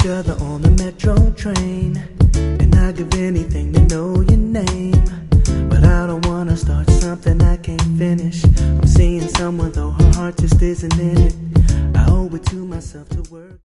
each other on the metro train, and I'd give anything to know your name. But I don't wanna start something I can't finish. I'm seeing someone though her heart just isn't in it. I owe it to myself to work.